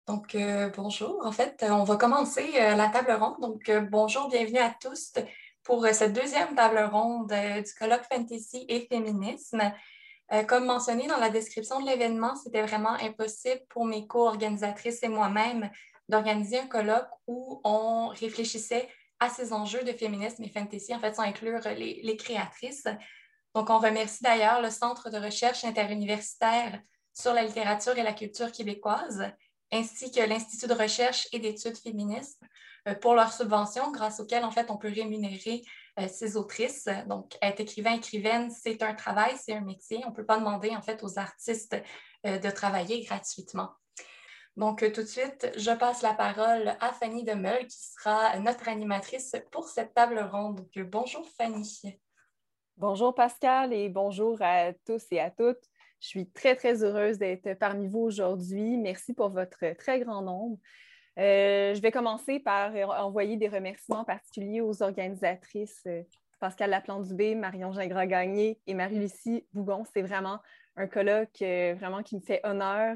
Bonjour. En fait, on va commencer la table ronde. Bonjour, bienvenue à tous pour cette deuxième table ronde du colloque Fantasy et Féminisme. Comme mentionné dans la description de l'événement, c'était vraiment impossible pour mes co-organisatrices et moi-même d'organiser un colloque où on réfléchissait à ces enjeux de féminisme et fantasy, en fait, sans inclure les créatrices. Donc, on remercie d'ailleurs le Centre de recherche interuniversitaire sur la littérature et la culture québécoise, ainsi que l'Institut de recherche et d'études féministes pour leur subvention, grâce auxquelles, en fait, on peut rémunérer ces autrices. Donc, être écrivain, écrivaine, c'est un travail, c'est un métier. On ne peut pas demander, en fait, aux artistes de travailler gratuitement. Tout de suite, je passe la parole à Fanny Demeul, qui sera notre animatrice pour cette table ronde. Bonjour, Fanny. Bonjour Pascal et bonjour à tous et à toutes. Je suis très, très heureuse d'être parmi vous aujourd'hui. Merci pour votre très grand nombre. Je vais commencer par envoyer des remerciements particuliers aux organisatrices Pascal Laplante-Dubé, Marion Gingras-Gagné et Marie-Lucie Bougon. C'est vraiment un colloque vraiment qui me fait honneur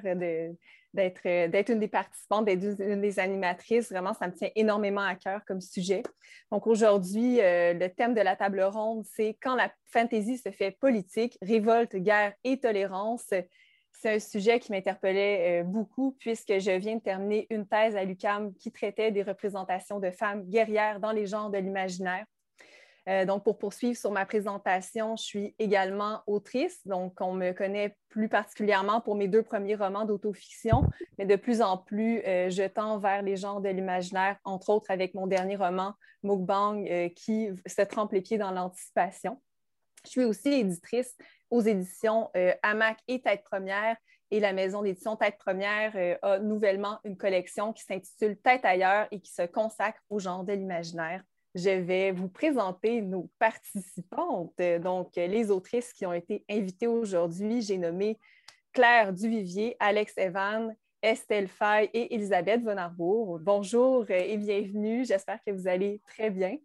d'être une des participantes, d'être une des animatrices. Vraiment, ça me tient énormément à cœur comme sujet. Donc aujourd'hui, le thème de la table ronde, c'est quand la fantaisie se fait politique, révolte, guerre et tolérance. C'est un sujet qui m'interpellait beaucoup puisque je viens de terminer une thèse à l'UQAM qui traitait des représentations de femmes guerrières dans les genres de l'imaginaire. Donc, pour poursuivre sur ma présentation, je suis également autrice. Donc, on me connaît plus particulièrement pour mes deux premiers romans d'autofiction, mais de plus en plus, je tends vers les genres de l'imaginaire, entre autres avec mon dernier roman, Mukbang, qui se trempe les pieds dans l'anticipation. Je suis aussi éditrice aux éditions Hamac et Tête Première. Et la maison d'édition Tête Première a nouvellement une collection qui s'intitule Tête ailleurs et qui se consacre au genre de l'imaginaire. Je vais vous présenter nos participantes, donc les autrices qui ont été invitées aujourd'hui. J'ai nommé Claire Duvivier, Alex Evan, Estelle Faye et Elisabeth Von Arbour. Bonjour et bienvenue. J'espère que vous allez très bien.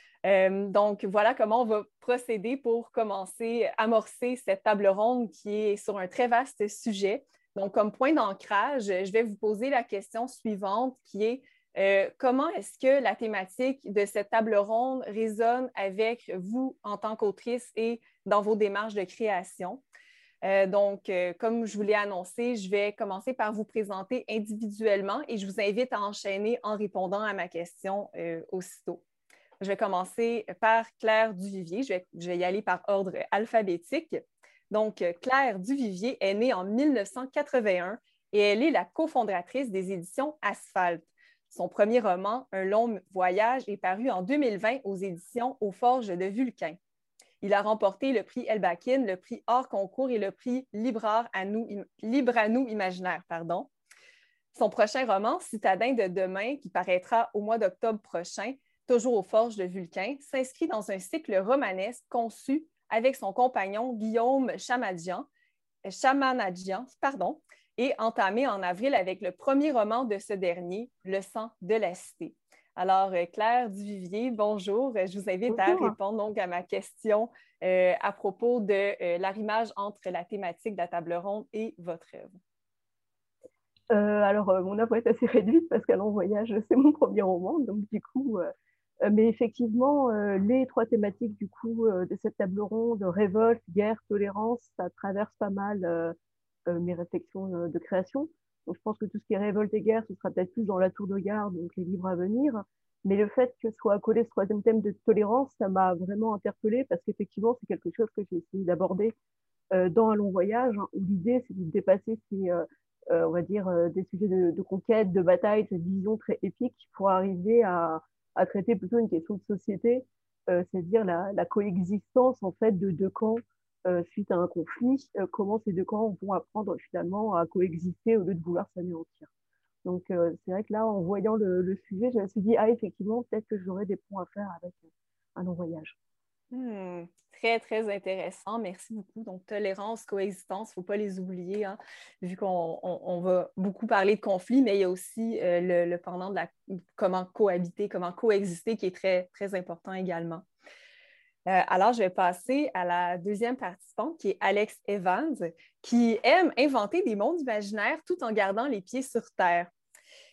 Donc, voilà comment on va procéder pour commencer, amorcer cette table ronde qui est sur un très vaste sujet. Donc, comme point d'ancrage, je vais vous poser la question suivante qui est comment est-ce que la thématique de cette table ronde résonne avec vous en tant qu'autrice et dans vos démarches de création? Comme je vous l'ai annoncé, je vais commencer par vous présenter individuellement et je vous invite à enchaîner en répondant à ma question aussitôt. Je vais commencer par Claire Duvivier. Je vais y aller par ordre alphabétique. Donc, Claire Duvivier est née en 1981 et elle est la cofondatrice des éditions Asphalte. Son premier roman, Un long voyage, est paru en 2020 aux éditions Aux Forges de Vulcain. Il a remporté le prix Elbakin, le prix Hors Concours et le prix Libre à nous Imaginaire. Pardon. Son prochain roman, Citadin de demain, qui paraîtra au mois d'octobre prochain, toujours aux Forges de Vulcain, s'inscrit dans un cycle romanesque conçu avec son compagnon Guillaume Chamanadjian, et entamé en avril avec le premier roman de ce dernier, Le sang de la cité. Alors, Claire Duvivier, bonjour. Je vous invite à Bonjour. répondre donc à ma question à propos de l'arrimage entre la thématique de la table ronde et votre œuvre. Mon œuvre est assez réduite parce qu'à Long Voyage, c'est mon premier roman. Donc, du coup, mais effectivement, les trois thématiques du coup, de cette table ronde, révolte, guerre, tolérance, ça traverse pas mal mes réflexions de création. Donc, je pense que tout ce qui est révolte et guerre, ce sera peut-être plus dans La Tour de Garde, donc les livres à venir. Mais le fait que soit accolé ce troisième thème de tolérance, ça m'a vraiment interpellée parce qu'effectivement, c'est quelque chose que j'ai essayé d'aborder dans Un long voyage, hein, où l'idée, c'est de dépasser on va dire, des sujets de conquête, de bataille, cette vision très épique pour arriver à traiter plutôt une question de société, c'est-à-dire la coexistence en fait de deux camps suite à un conflit, comment ces deux camps vont apprendre finalement à coexister au lieu de vouloir s'anéantir. Donc c'est vrai que là, en voyant le sujet, je me suis dit, ah effectivement, peut-être que j'aurais des points à faire avec un long voyage. Très, très intéressant. Merci beaucoup. Donc, tolérance, coexistence, il ne faut pas les oublier, hein, vu qu'on va beaucoup parler de conflit, mais il y a aussi le pendant de comment cohabiter, comment coexister qui est très, très important également. Alors, je vais passer à la deuxième participante qui est Alex Evans, qui aime inventer des mondes imaginaires tout en gardant les pieds sur terre.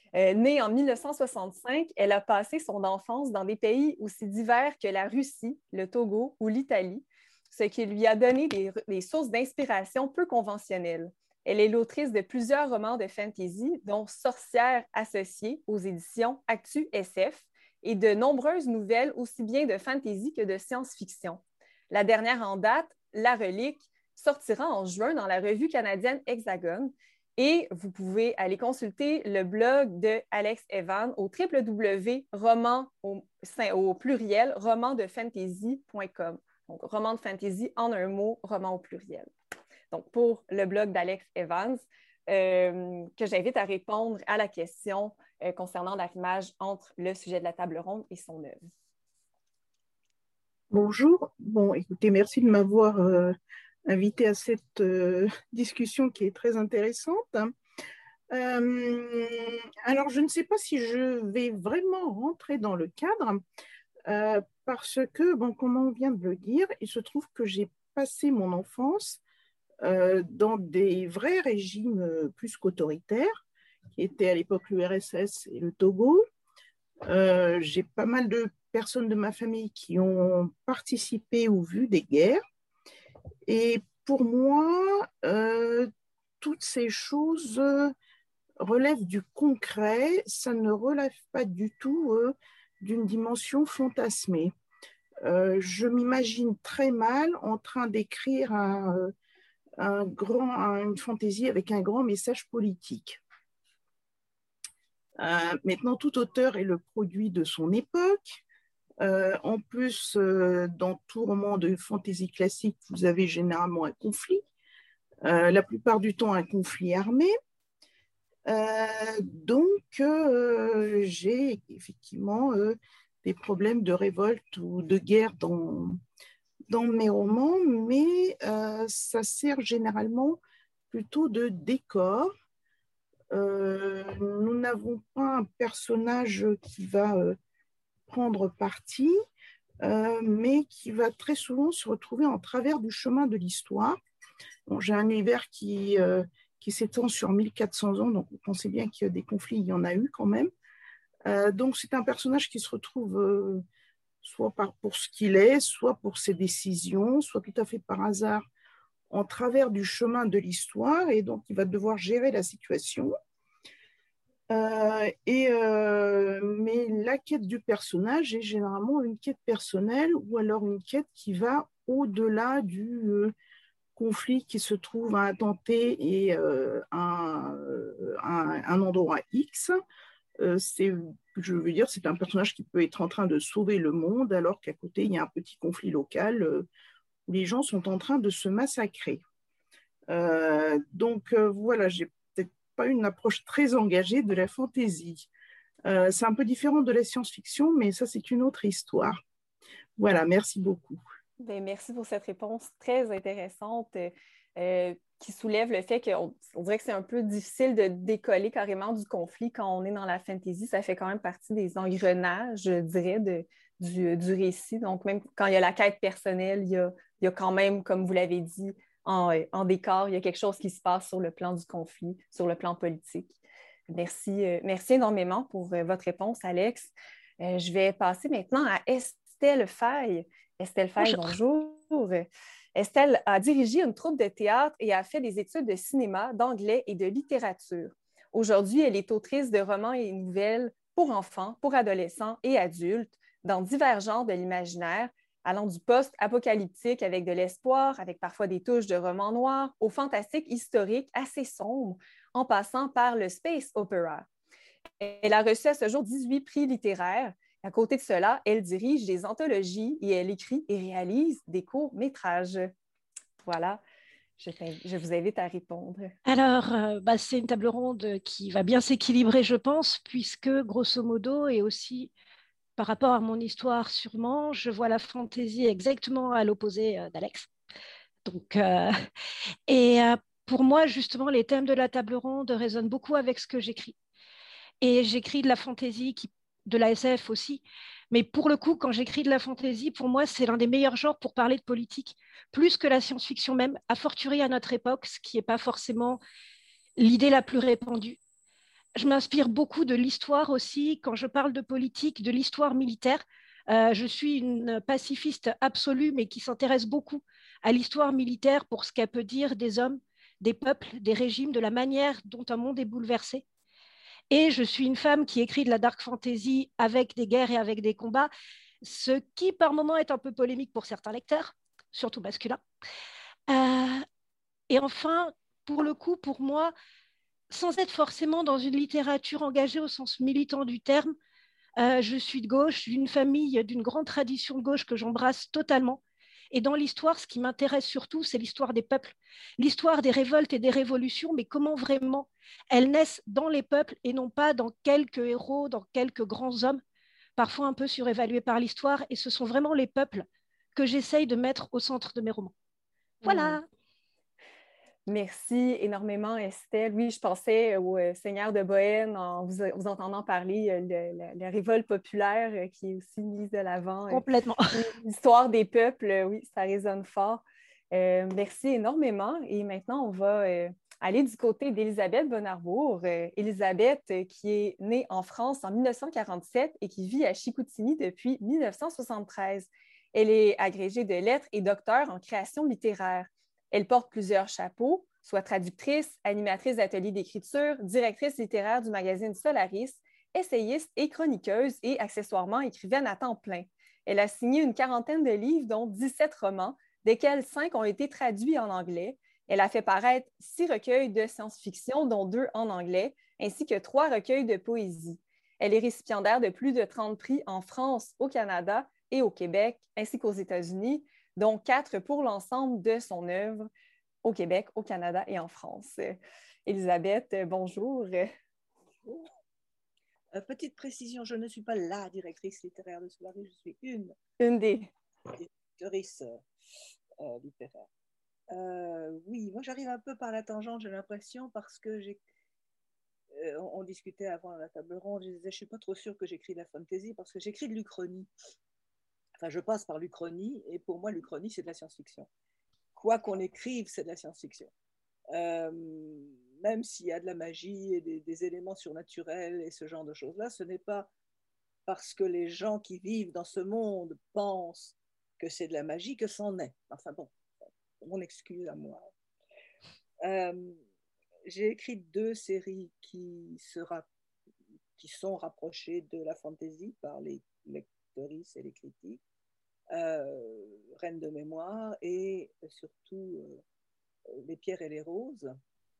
Née en 1965, elle a passé son enfance dans des pays aussi divers que la Russie, le Togo ou l'Italie, ce qui lui a donné des sources d'inspiration peu conventionnelles. Elle est l'autrice de plusieurs romans de fantasy, dont Sorcière associée aux éditions Actu SF, et de nombreuses nouvelles aussi bien de fantasy que de science-fiction. La dernière en date, La Relique, sortira en juin dans la revue canadienne Hexagone. Et vous pouvez aller consulter le blog de Alex Evans au www.roman au pluriel romandefantasy.com. Donc, roman de fantasy en un mot, roman au pluriel. Donc, pour le blog d'Alex Evans, que j'invite à répondre à la question concernant l'arrimage entre le sujet de la table ronde et son œuvre. Bonjour. Bon, écoutez, merci de m'avoir invité à cette discussion qui est très intéressante. Alors, je ne sais pas si je vais vraiment rentrer dans le cadre parce que, bon, comme on vient de le dire, il se trouve que j'ai passé mon enfance dans des vrais régimes plus qu'autoritaires, qui étaient à l'époque l'URSS et le Togo. J'ai pas mal de personnes de ma famille qui ont participé ou vu des guerres. Et pour moi, toutes ces choses relèvent du concret, ça ne relève pas du tout d'une dimension fantasmée. Je m'imagine très mal en train d'écrire une fantaisie avec un grand message politique. Maintenant, tout auteur est le produit de son époque. En plus, dans tout roman de fantaisie classique, vous avez généralement un conflit. La plupart du temps, un conflit armé. Donc, j'ai effectivement des problèmes de révolte ou de guerre dans mes romans, mais ça sert généralement plutôt de décor. Nous n'avons pas un personnage qui va prendre parti, mais qui va très souvent se retrouver en travers du chemin de l'histoire. Bon, j'ai un univers qui s'étend sur 1400 ans, donc vous pensez bien qu'il y a des conflits, il y en a eu quand même. Donc c'est un personnage qui se retrouve soit pour ce qu'il est, soit pour ses décisions, soit tout à fait par hasard en travers du chemin de l'histoire, et donc il va devoir gérer la situation. Mais la quête du personnage est généralement une quête personnelle ou alors une quête qui va au-delà du conflit qui se trouve à un temps T et un endroit X. Je veux dire, c'est un personnage qui peut être en train de sauver le monde alors qu'à côté, il y a un petit conflit local où les gens sont en train de se massacrer. Donc voilà, j'ai peut-être pas une approche très engagée de la fantaisie. C'est un peu différent de la science-fiction, mais ça, c'est une autre histoire. Voilà, merci beaucoup. Bien, merci pour cette réponse très intéressante qui soulève le fait qu'on dirait que c'est un peu difficile de décoller carrément du conflit quand on est dans la fantasy. Ça fait quand même partie des engrenages, je dirais, du récit. Donc, même quand il y a la quête personnelle, il y a quand même, comme vous l'avez dit, en décor, il y a quelque chose qui se passe sur le plan du conflit, sur le plan politique. Merci énormément pour votre réponse, Alex. Je vais passer maintenant à Estelle Faye. Estelle Faye, bonjour. Estelle a dirigé une troupe de théâtre et a fait des études de cinéma, d'anglais et de littérature. Aujourd'hui, elle est autrice de romans et nouvelles pour enfants, pour adolescents et adultes, dans divers genres de l'imaginaire, allant du post-apocalyptique avec de l'espoir, avec parfois des touches de romans noirs, au fantastique historique assez sombre, en passant par le space opera. Elle a reçu à ce jour 18 prix littéraires. À côté de cela, elle dirige des anthologies et elle écrit et réalise des courts-métrages. Voilà, je vous invite à répondre. Alors, c'est une table ronde qui va bien s'équilibrer, je pense, puisque, grosso modo, et aussi par rapport à mon histoire sûrement, je vois la fantaisie exactement à l'opposé d'Alex. Donc, pour moi, justement, les thèmes de la table ronde résonnent beaucoup avec ce que j'écris. Et j'écris de la fantaisie, de la SF aussi. Mais pour le coup, quand j'écris de la fantaisie, pour moi, c'est l'un des meilleurs genres pour parler de politique, plus que la science-fiction même, a fortiori à notre époque, ce qui n'est pas forcément l'idée la plus répandue. Je m'inspire beaucoup de l'histoire aussi. Quand je parle de politique, de l'histoire militaire, je suis une pacifiste absolue, mais qui s'intéresse beaucoup à l'histoire militaire pour ce qu'elle peut dire des hommes, des peuples, des régimes, de la manière dont un monde est bouleversé. Et je suis une femme qui écrit de la dark fantasy avec des guerres et avec des combats, ce qui par moments est un peu polémique pour certains lecteurs, surtout masculins. Euh, et enfin, pour le coup, pour moi, sans être forcément dans une littérature engagée au sens militant du terme, je suis de gauche, d'une famille, d'une grande tradition de gauche que j'embrasse totalement. Et dans l'histoire, ce qui m'intéresse surtout, c'est l'histoire des peuples, l'histoire des révoltes et des révolutions, mais comment vraiment elles naissent dans les peuples et non pas dans quelques héros, dans quelques grands hommes, parfois un peu surévalués par l'histoire. Et ce sont vraiment les peuples que j'essaye de mettre au centre de mes romans. Voilà. Merci énormément, Estelle. Oui, je pensais au Seigneur de Bohême en vous entendant parler la révolte populaire qui est aussi mise de l'avant. Complètement. Oui, l'histoire des peuples, oui, ça résonne fort. Merci énormément. Et maintenant, on va aller du côté d'Élisabeth Bonarbour. Élisabeth, qui est née en France en 1947 et qui vit à Chicoutimi depuis 1973. Elle est agrégée de lettres et docteure en création littéraire. Elle porte plusieurs chapeaux, soit traductrice, animatrice d'ateliers d'écriture, directrice littéraire du magazine Solaris, essayiste et chroniqueuse et accessoirement écrivaine à temps plein. Elle a signé une quarantaine de livres, dont 17 romans, desquels 5 ont été traduits en anglais. Elle a fait paraître 6 recueils de science-fiction, dont 2 en anglais, ainsi que 3 recueils de poésie. Elle est récipiendaire de plus de 30 prix en France, au Canada et au Québec, ainsi qu'aux États-Unis, dont 4 pour l'ensemble de son œuvre au Québec, au Canada et en France. Élisabeth, bonjour. Bonjour. Petite précision, je ne suis pas la directrice littéraire de Solaris, je suis une des directrices littéraires. Oui, moi j'arrive un peu par la tangente, j'ai l'impression, parce que on discutait avant la table ronde, je disais, je ne suis pas trop sûre que j'écris de la fantasy, parce que j'écris de l'Uchronie. Enfin, je passe par l'Uchronie, et pour moi, l'Uchronie, c'est de la science-fiction. Quoi qu'on écrive, c'est de la science-fiction. Même s'il y a de la magie et des éléments surnaturels et ce genre de choses-là, ce n'est pas parce que les gens qui vivent dans ce monde pensent que c'est de la magie que c'en est. Enfin bon, mon excuse à moi. J'ai écrit 2 séries qui sont rapprochées de la fantasy par les lectrices et les critiques. Reine de mémoire et surtout Les pierres et les roses.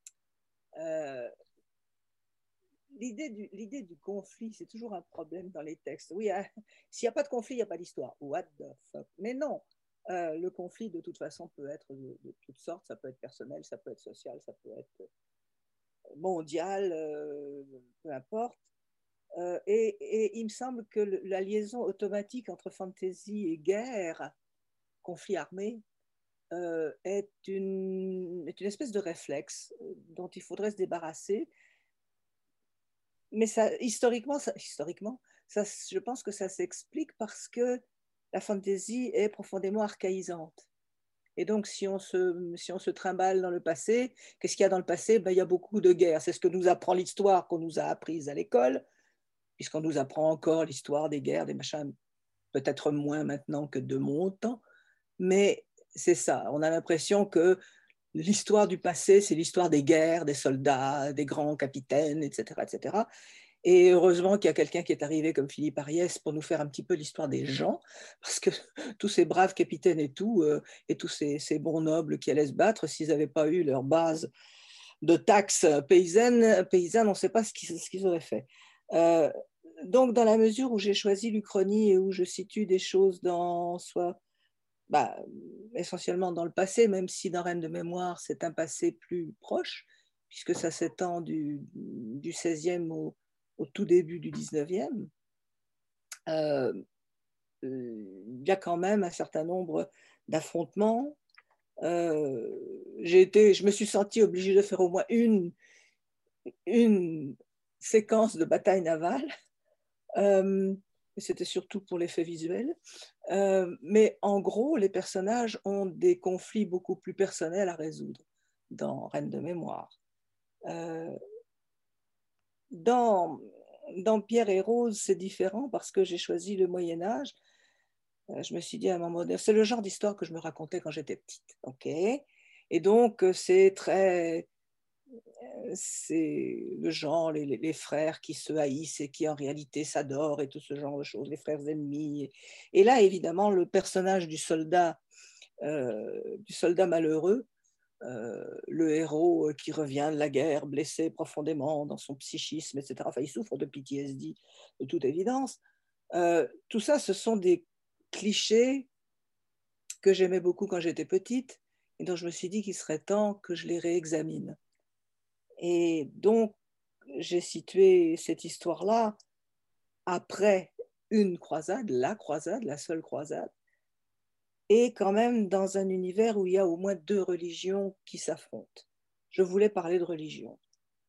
L'idée du conflit, c'est toujours un problème dans les textes. Oui, s'il n'y a pas de conflit, il n'y a pas d'histoire. What the fuck? Mais non, le conflit, de toute façon, peut être de toutes sortes. Ça peut être personnel, ça peut être social, ça peut être mondial, peu importe. Et il me semble que la liaison automatique entre fantasy et guerre, conflit armé, est une espèce de réflexe dont il faudrait se débarrasser. Mais historiquement, je pense que ça s'explique parce que la fantasy est profondément archaïsante. Et donc, si on se trimballe dans le passé, qu'est-ce qu'il y a dans le passé? Ben, il y a beaucoup de guerres. C'est ce que nous apprend l'histoire qu'on nous a apprise à l'école, puisqu'on nous apprend encore l'histoire des guerres, des machins, peut-être moins maintenant que de mon temps, mais c'est ça. On a l'impression que l'histoire du passé, c'est l'histoire des guerres, des soldats, des grands capitaines, etc., etc. Et heureusement qu'il y a quelqu'un qui est arrivé comme Philippe Ariès pour nous faire un petit peu l'histoire des gens, parce que tous ces braves capitaines et tous ces bons nobles qui allaient se battre, s'ils n'avaient pas eu leur base de taxes paysannes, on ne sait pas ce qu'ils auraient fait. Donc, dans la mesure où j'ai choisi l'Uchronie et où je situe des choses essentiellement dans le passé, même si dans Reine de mémoire, c'est un passé plus proche, puisque ça s'étend du 16e au tout début du 19e, il y a quand même un certain nombre d'affrontements. Je me suis sentie obligée de faire au moins une séquence de bataille navale. C'était surtout pour l'effet visuel. Mais en gros, les personnages ont des conflits beaucoup plus personnels à résoudre dans Reine de mémoire. dans Pierre et Rose, c'est différent parce que j'ai choisi le Moyen-Âge. Je me suis dit à un moment donné, c'est le genre d'histoire que je me racontais quand j'étais petite. Ok. Et donc, c'est le genre, les frères qui se haïssent et qui en réalité s'adorent et tout ce genre de choses, les frères ennemis. Et là, évidemment, le personnage du soldat malheureux, le héros qui revient de la guerre, blessé profondément dans son psychisme, etc. Enfin, il souffre de PTSD, de toute évidence. Tout ça, ce sont des clichés que j'aimais beaucoup quand j'étais petite et dont je me suis dit qu'il serait temps que je les réexamine. Et donc, j'ai situé cette histoire-là après une croisade, la seule croisade, et quand même dans un univers où il y a au moins deux religions qui s'affrontent. Je voulais parler de religion.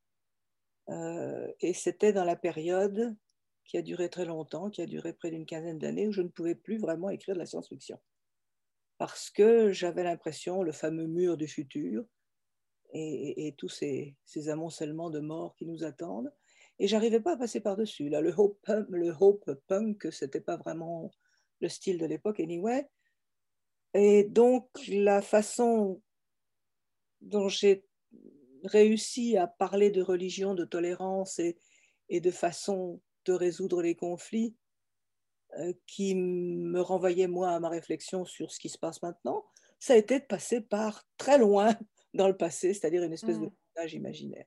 Et c'était dans la période qui a duré très longtemps, qui a duré près d'une quinzaine d'années, où je ne pouvais plus vraiment écrire de la science-fiction. Parce que j'avais l'impression, le fameux mur du futur, et tous ces amoncellements de morts qui nous attendent. Et j'arrivais pas à passer par-dessus. Là, le hope punk, c'était pas vraiment le style de l'époque, anyway. Et donc, la façon dont j'ai réussi à parler de religion, de tolérance et de façon de résoudre les conflits qui me renvoyait moi à ma réflexion sur ce qui se passe maintenant, ça a été de passer par très loin dans le passé, c'est-à-dire une espèce de montage imaginaire.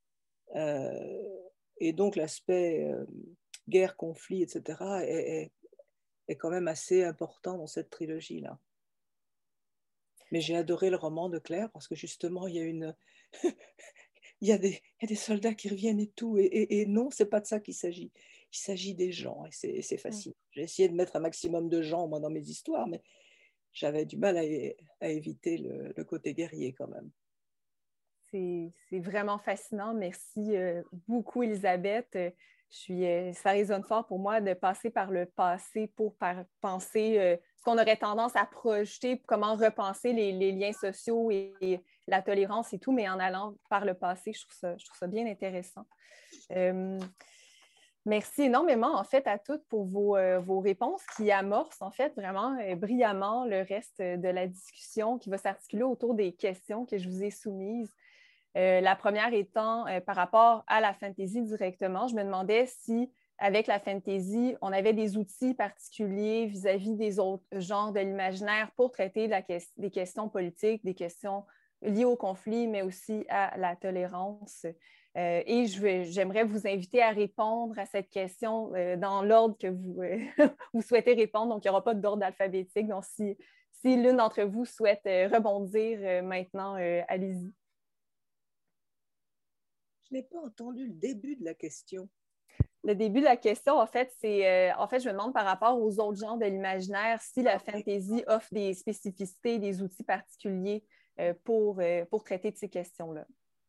Et donc l'aspect guerre, conflit, etc. est quand même assez important dans cette trilogie-là. Mais j'ai adoré le roman de Claire parce que justement, il y a il y a des soldats qui reviennent et tout. Et non, c'est pas de ça qu'il s'agit. Il s'agit des gens et c'est fascinant. J'ai essayé de mettre un maximum de gens, moi, dans mes histoires, mais j'avais du mal à éviter le côté guerrier quand même. C'est vraiment fascinant. Merci beaucoup, Elisabeth. Ça résonne fort pour moi de passer par le passé pour penser ce qu'on aurait tendance à projeter, comment repenser les liens sociaux et la tolérance et tout, mais en allant par le passé, je trouve ça bien intéressant. Merci énormément, en fait, à toutes pour vos réponses qui amorcent, en fait, vraiment brillamment le reste de la discussion qui va s'articuler autour des questions que je vous ai soumises. La première étant par rapport à la fantasy directement, je me demandais si, avec la fantasy, on avait des outils particuliers vis-à-vis des autres genres de l'imaginaire pour traiter des questions politiques, des questions liées au conflit, mais aussi à la tolérance. Et j'aimerais vous inviter à répondre à cette question dans l'ordre que vous souhaitez répondre. Donc, il n'y aura pas d'ordre alphabétique. Donc, si l'une d'entre vous souhaite rebondir maintenant, allez-y. Je n'ai pas entendu le début de la question. Le début de la question, en fait, je me demande par rapport aux autres genres de l'imaginaire si la fantasy offre des spécificités, des outils particuliers pour traiter de ces questions-là.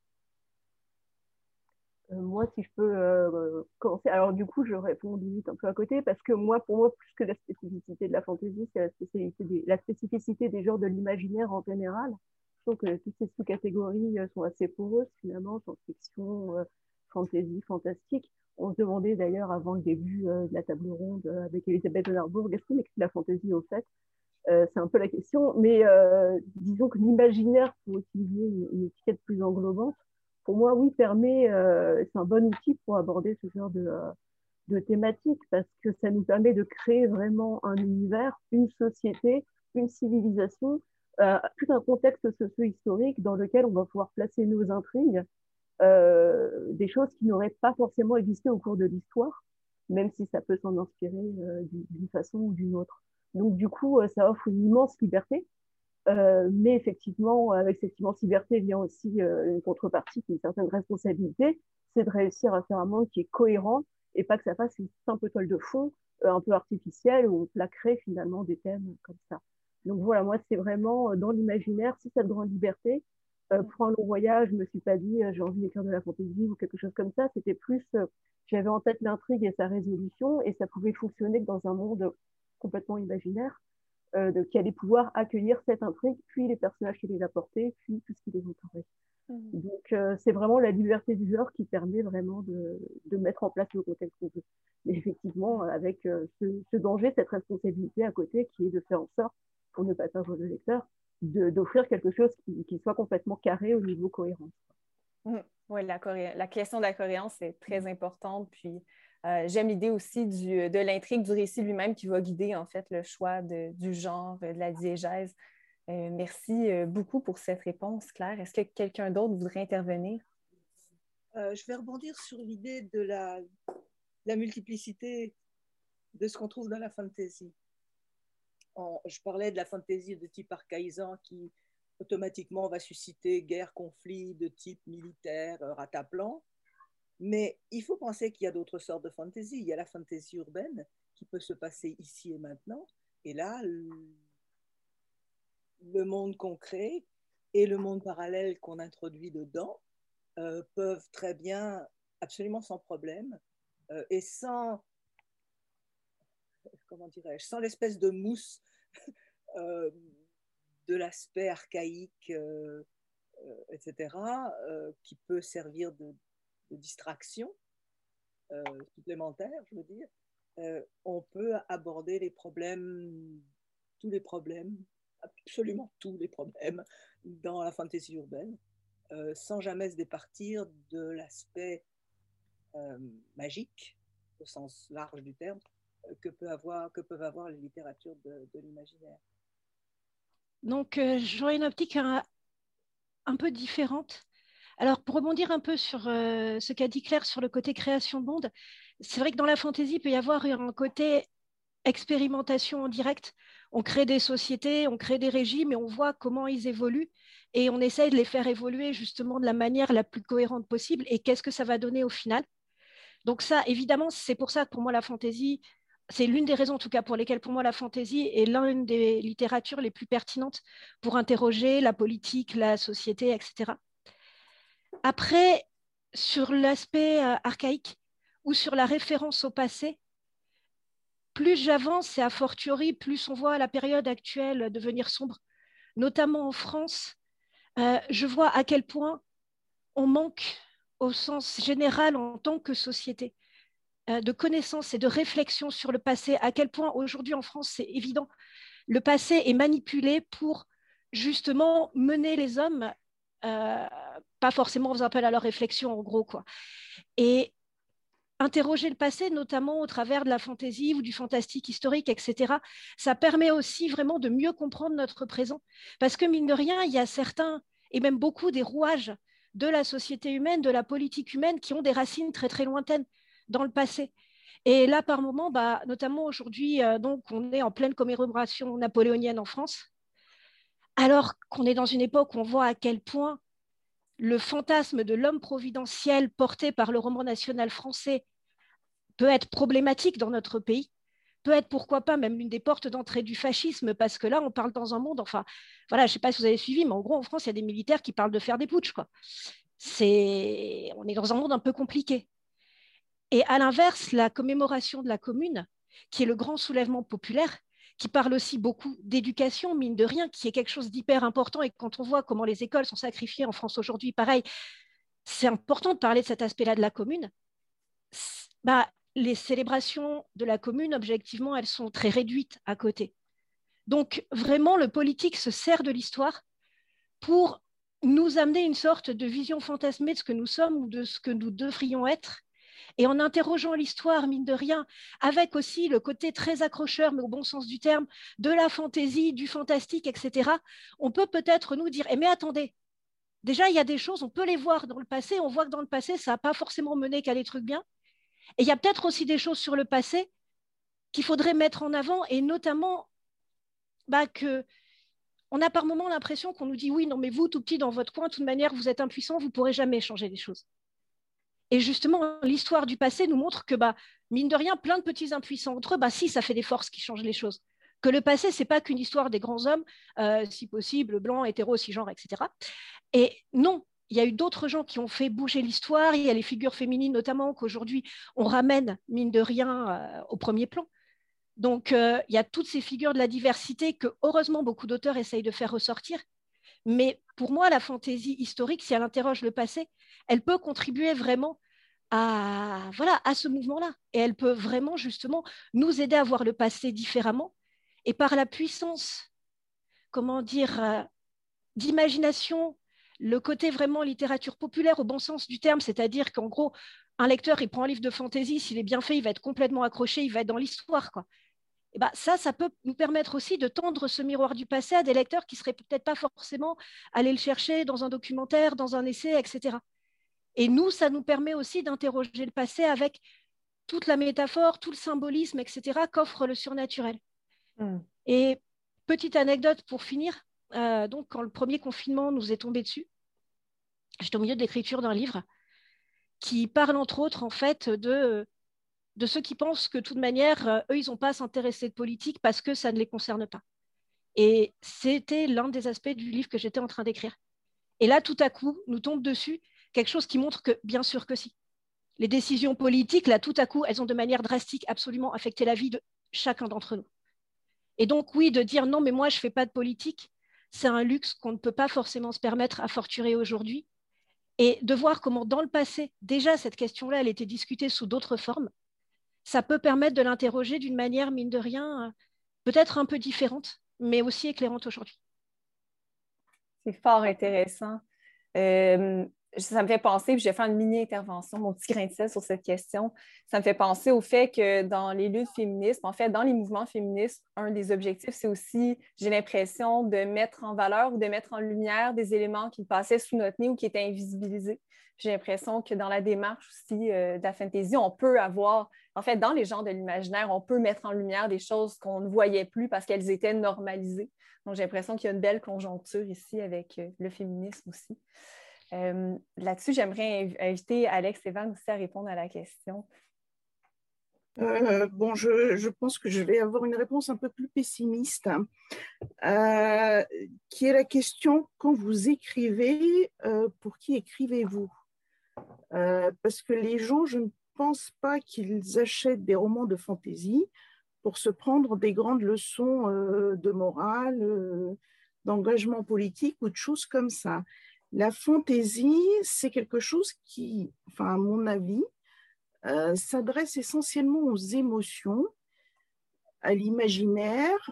Moi, si je peux commencer. Alors, du coup, je réponds limite un peu à côté parce que pour moi, plus que la spécificité de la fantasy, c'est la spécificité des genres de l'imaginaire en général. Je trouve que toutes ces sous-catégories sont assez poreuses, finalement, science-fiction, fantasy, fantastique. On se demandait d'ailleurs avant le début de la table ronde avec Elisabeth de Larbourg, est-ce qu'on écrit la fantasy au fait c'est un peu la question, mais disons que l'imaginaire, pour utiliser une étiquette plus englobante, pour moi, oui, c'est un bon outil pour aborder ce genre de thématique parce que ça nous permet de créer vraiment un univers, une société, une civilisation, tout un contexte socio-historique dans lequel on va pouvoir placer nos intrigues, des choses qui n'auraient pas forcément existé au cours de l'histoire, même si ça peut s'en inspirer d'une façon ou d'une autre. Donc, du coup, ça offre une immense liberté. Mais effectivement, avec cette immense liberté vient aussi une contrepartie qui est une certaine responsabilité, c'est de réussir à faire un monde qui est cohérent et pas que ça fasse une simple toile de fond un peu artificielle où on plaquerait finalement des thèmes comme ça. Donc voilà, moi, c'est vraiment dans l'imaginaire, si cette grande liberté. Pour un long voyage, je ne me suis pas dit j'ai envie d'écrire de la fantaisie ou quelque chose comme ça. C'était plus, j'avais en tête l'intrigue et sa résolution et ça pouvait fonctionner que dans un monde complètement imaginaire qui allait pouvoir accueillir cette intrigue, puis les personnages qui les apportaient, puis tout ce qui les entourait. Donc, c'est vraiment la liberté du genre qui permet vraiment de mettre en place le contexte qu'on veut. Mais effectivement, avec ce danger, cette responsabilité à côté qui est de faire en sorte, pour ne pas perdre le lecteur, d'offrir quelque chose qui soit complètement carré au niveau cohérence. Oui, la question de la cohérence est très importante. Puis j'aime l'idée aussi de l'intrigue du récit lui-même qui va guider en fait le choix du genre, de la diégèse. Merci beaucoup pour cette réponse, Claire. Est-ce que quelqu'un d'autre voudrait intervenir? Je vais rebondir sur l'idée de la multiplicité de ce qu'on trouve dans la fantasy. Je parlais de la fantasy de type archaïsant qui automatiquement va susciter guerre, conflit de type militaire, rataplan. Mais il faut penser qu'il y a d'autres sortes de fantasy. Il y a la fantasy urbaine qui peut se passer ici et maintenant. Et là, le monde qu'on crée et le monde parallèle qu'on introduit dedans peuvent très bien, absolument sans problème, et sans, comment dirais-je, sans l'espèce de mousse de l'aspect archaïque, etc., qui peut servir de distraction supplémentaire, je veux dire, on peut aborder les problèmes, tous les problèmes, absolument tous les problèmes dans la fantasy urbaine, sans jamais se départir de l'aspect magique, au sens large du terme, que peuvent avoir les littératures de l'imaginaire. Donc, j'aurais une optique un peu différente. Alors, pour rebondir un peu sur ce qu'a dit Claire sur le côté création de monde, c'est vrai que dans la fantaisie, il peut y avoir un côté expérimentation en direct. On crée des sociétés, on crée des régimes et on voit comment ils évoluent et on essaye de les faire évoluer justement de la manière la plus cohérente possible et qu'est-ce que ça va donner au final. Donc ça, évidemment, c'est pour ça que pour moi, la fantaisie, c'est l'une des raisons en tout cas pour lesquelles pour moi la fantaisie est l'une des littératures les plus pertinentes pour interroger la politique, la société, etc. Après, sur l'aspect archaïque ou sur la référence au passé, plus j'avance et a fortiori, plus on voit la période actuelle devenir sombre, notamment en France. Je vois à quel point on manque au sens général en tant que société de connaissances et de réflexion sur le passé, à quel point aujourd'hui en France, c'est évident, le passé est manipulé pour justement mener les hommes, pas forcément en faisant appel à leur réflexion en gros, quoi. Et interroger le passé, notamment au travers de la fantaisie ou du fantastique historique, etc., ça permet aussi vraiment de mieux comprendre notre présent. Parce que mine de rien, il y a certains, et même beaucoup des rouages de la société humaine, de la politique humaine, qui ont des racines très très lointaines dans le passé. Et là, par moment, notamment aujourd'hui, donc, on est en pleine commémoration napoléonienne en France, alors qu'on est dans une époque où on voit à quel point le fantasme de l'homme providentiel porté par le roman national français peut être problématique dans notre pays, peut être pourquoi pas même l'une des portes d'entrée du fascisme, parce que là, on parle dans un monde, enfin, voilà, je ne sais pas si vous avez suivi, mais en gros, en France, il y a des militaires qui parlent de faire des putschs, quoi. On est dans un monde un peu compliqué. Et à l'inverse, la commémoration de la Commune, qui est le grand soulèvement populaire, qui parle aussi beaucoup d'éducation, mine de rien, qui est quelque chose d'hyper important. Et quand on voit comment les écoles sont sacrifiées en France aujourd'hui, pareil, c'est important de parler de cet aspect-là de la Commune. Les célébrations de la Commune, objectivement, elles sont très réduites à côté. Donc, vraiment, le politique se sert de l'histoire pour nous amener une sorte de vision fantasmée de ce que nous sommes ou de ce que nous devrions être. Et en interrogeant l'histoire, mine de rien, avec aussi le côté très accrocheur, mais au bon sens du terme, de la fantaisie, du fantastique, etc., on peut peut-être nous dire, mais attendez, déjà, il y a des choses, on peut les voir dans le passé, on voit que dans le passé, ça n'a pas forcément mené qu'à des trucs bien. Et il y a peut-être aussi des choses sur le passé qu'il faudrait mettre en avant, et notamment que on a par moments l'impression qu'on nous dit oui, non, mais vous, tout petit dans votre coin, de toute manière, vous êtes impuissant, vous ne pourrez jamais changer les choses. Et justement, l'histoire du passé nous montre que, mine de rien, plein de petits impuissants entre eux, si, ça fait des forces qui changent les choses. Que le passé, ce n'est pas qu'une histoire des grands hommes, si possible, blancs, hétéros, cisgenres, etc. Et non, il y a eu d'autres gens qui ont fait bouger l'histoire. Il y a les figures féminines, notamment, qu'aujourd'hui, on ramène, mine de rien, au premier plan. Donc, il y a toutes ces figures de la diversité que, heureusement, beaucoup d'auteurs essayent de faire ressortir. Mais pour moi, la fantaisie historique, si elle interroge le passé, elle peut contribuer vraiment à ce mouvement-là. Et elle peut vraiment, justement, nous aider à voir le passé différemment. Et par la puissance, comment dire, d'imagination, le côté vraiment littérature populaire au bon sens du terme, c'est-à-dire qu'en gros, un lecteur, il prend un livre de fantaisie, s'il est bien fait, il va être complètement accroché, il va être dans l'histoire, quoi. Et ben ça peut nous permettre aussi de tendre ce miroir du passé à des lecteurs qui ne seraient peut-être pas forcément allés le chercher dans un documentaire, dans un essai, etc. Et nous, ça nous permet aussi d'interroger le passé avec toute la métaphore, tout le symbolisme, etc., qu'offre le surnaturel. Et petite anecdote pour finir, donc quand le premier confinement nous est tombé dessus, j'étais au milieu de l'écriture d'un livre qui parle entre autres en fait de ceux qui pensent que de toute manière, eux, ils n'ont pas à s'intéresser de politique parce que ça ne les concerne pas. Et c'était l'un des aspects du livre que j'étais en train d'écrire. Et là, tout à coup, nous tombe dessus quelque chose qui montre que, bien sûr que si. Les décisions politiques, là, tout à coup, elles ont de manière drastique absolument affecté la vie de chacun d'entre nous. Et donc, oui, de dire non, mais moi, je ne fais pas de politique, c'est un luxe qu'on ne peut pas forcément se permettre à fortiori aujourd'hui. Et de voir comment, dans le passé, déjà, cette question-là, elle était discutée sous d'autres formes, ça peut permettre de l'interroger d'une manière, mine de rien, peut-être un peu différente, mais aussi éclairante aujourd'hui. C'est fort intéressant. Ça me fait penser, puis je vais faire une mini-intervention, mon petit grain de sel sur cette question. Ça me fait penser au fait que dans les luttes féministes, en fait, dans les mouvements féministes, un des objectifs, c'est aussi, j'ai l'impression, de mettre en valeur ou de mettre en lumière des éléments qui passaient sous notre nez ou qui étaient invisibilisés. J'ai l'impression que dans la démarche aussi de la fantasy, on peut avoir, en fait, dans les genres de l'imaginaire, on peut mettre en lumière des choses qu'on ne voyait plus parce qu'elles étaient normalisées. Donc, j'ai l'impression qu'il y a une belle conjoncture ici avec le féminisme aussi. Là-dessus, j'aimerais inviter Alex Evan aussi à répondre à la question. Bon, je pense que je vais avoir une réponse un peu plus pessimiste, qui est la question, quand vous écrivez, pour qui écrivez-vous? Parce que les gens, je ne pense pas qu'ils achètent des romans de fantaisie pour se prendre des grandes leçons de morale, d'engagement politique ou de choses comme ça. La fantaisie, c'est quelque chose qui, enfin, à mon avis, s'adresse essentiellement aux émotions, à l'imaginaire.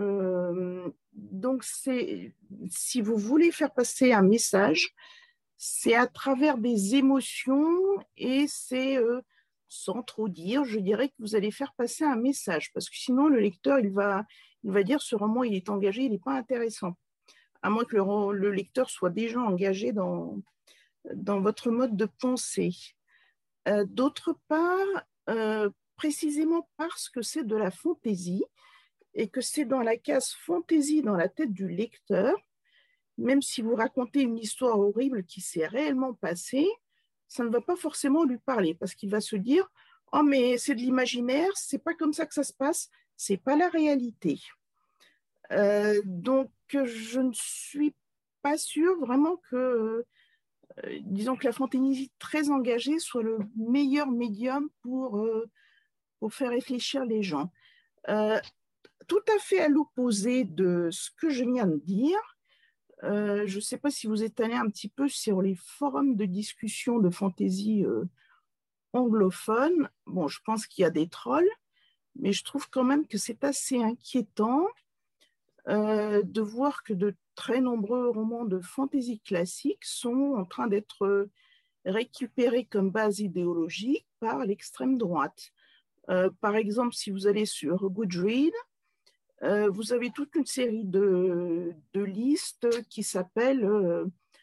Donc, si vous voulez faire passer un message, c'est à travers des émotions et c'est, sans trop dire, je dirais que vous allez faire passer un message, parce que sinon, le lecteur, il va dire ce roman, il est engagé, il n'est pas intéressant. À moins que le lecteur soit déjà engagé dans votre mode de pensée. D'autre part, précisément parce que c'est de la fantaisie et que c'est dans la case fantaisie dans la tête du lecteur, même si vous racontez une histoire horrible qui s'est réellement passée, ça ne va pas forcément lui parler parce qu'il va se dire « Oh, mais c'est de l'imaginaire, c'est pas comme ça que ça se passe, c'est pas la réalité. » Donc, je ne suis pas sûre vraiment que, disons que la fantaisie très engagée soit le meilleur médium pour faire réfléchir les gens. Tout à fait à l'opposé de ce que je viens de dire, je ne sais pas si vous êtes allé un petit peu sur les forums de discussion de fantaisie anglophones. Bon, je pense qu'il y a des trolls, mais je trouve quand même que c'est assez inquiétant de voir que de très nombreux romans de fantaisie classique sont en train d'être récupérés comme base idéologique par l'extrême droite. Par exemple, si vous allez sur Goodreads, vous avez toute une série de listes qui s'appellent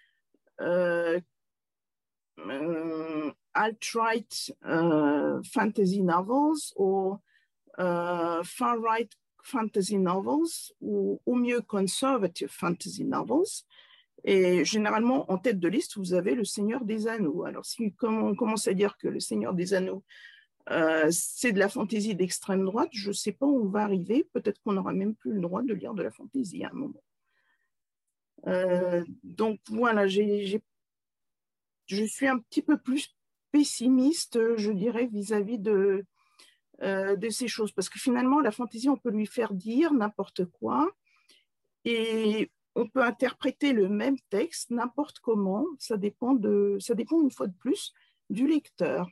alt-right fantasy novels ou far-right fantasy novels ou au mieux conservative fantasy novels. Et généralement, en tête de liste, vous avez Le Seigneur des Anneaux. Alors, si on commence à dire que Le Seigneur des Anneaux, c'est de la fantaisie d'extrême droite, je ne sais pas où on va arriver. Peut-être qu'on n'aura même plus le droit de lire de la fantaisie à un moment. Donc, voilà, je suis un petit peu plus pessimiste, je dirais, vis-à-vis de ces choses. Parce que finalement, la fantaisie, on peut lui faire dire n'importe quoi. Et on peut interpréter le même texte n'importe comment. Ça dépend une fois de plus du lecteur.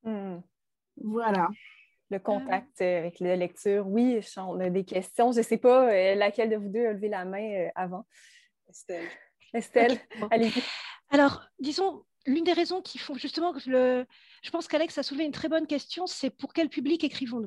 Voilà. Le contact avec la lecture. Oui, on a des questions. Je ne sais pas laquelle de vous deux a levé la main avant. Estelle, bon. allez-y. Alors, disons, l'une des raisons qui font justement, je pense qu'Alex a soulevé une très bonne question, c'est pour quel public écrivons-nous?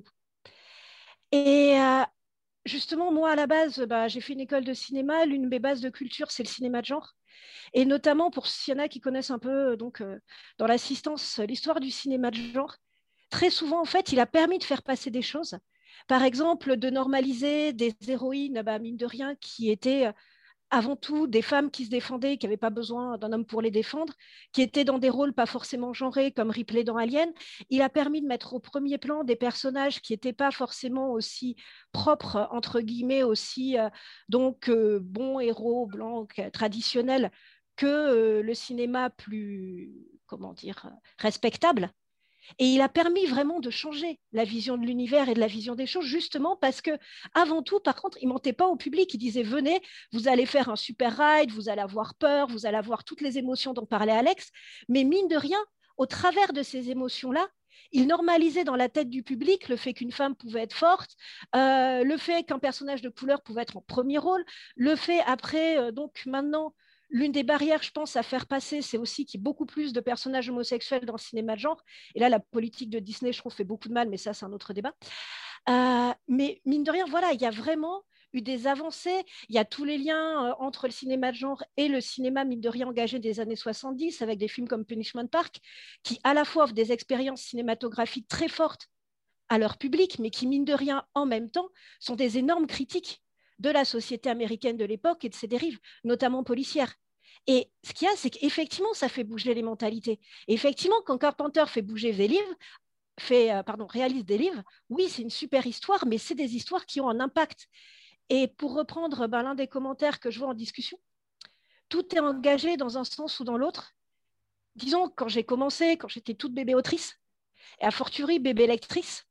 Et justement, moi, à la base, j'ai fait une école de cinéma. L'une de mes bases de culture, c'est le cinéma de genre. Et notamment, pour s'il y en a qui connaissent un peu dans l'assistance, l'histoire du cinéma de genre, très souvent, en fait, il a permis de faire passer des choses. Par exemple, de normaliser des héroïnes, mine de rien, qui étaient avant tout des femmes qui se défendaient, qui n'avaient pas besoin d'un homme pour les défendre, qui étaient dans des rôles pas forcément genrés, comme Ripley dans Alien. Il a permis de mettre au premier plan des personnages qui n'étaient pas forcément aussi propres, entre guillemets, aussi bons héros blancs traditionnels que le cinéma plus, comment dire, respectable. Et il a permis vraiment de changer la vision de l'univers et de la vision des choses, justement parce que, avant tout, par contre, il ne mentait pas au public. Il disait, venez, vous allez faire un super ride, vous allez avoir peur, vous allez avoir toutes les émotions dont parlait Alex. Mais mine de rien, au travers de ces émotions-là, il normalisait dans la tête du public le fait qu'une femme pouvait être forte, le fait qu'un personnage de couleur pouvait être en premier rôle, le fait après, donc maintenant, l'une des barrières, je pense, à faire passer, c'est aussi qu'il y ait beaucoup plus de personnages homosexuels dans le cinéma de genre. Et là, la politique de Disney, je trouve, fait beaucoup de mal, mais ça, c'est un autre débat. Mais mine de rien, voilà, il y a vraiment eu des avancées. Il y a tous les liens entre le cinéma de genre et le cinéma, mine de rien, engagé des années 70, avec des films comme Punishment Park, qui à la fois offrent des expériences cinématographiques très fortes à leur public, mais qui, mine de rien, en même temps, sont des énormes critiques de la société américaine de l'époque et de ses dérives, notamment policières. Et ce qu'il y a, c'est qu'effectivement, ça fait bouger les mentalités. Et effectivement, quand Carpenter fait bouger des livres, réalise des livres, oui, c'est une super histoire, mais c'est des histoires qui ont un impact. Et pour reprendre l'un des commentaires que je vois en discussion, tout est engagé dans un sens ou dans l'autre. Disons, quand j'ai commencé, quand j'étais toute bébé autrice, et a fortiori bébé lectrice,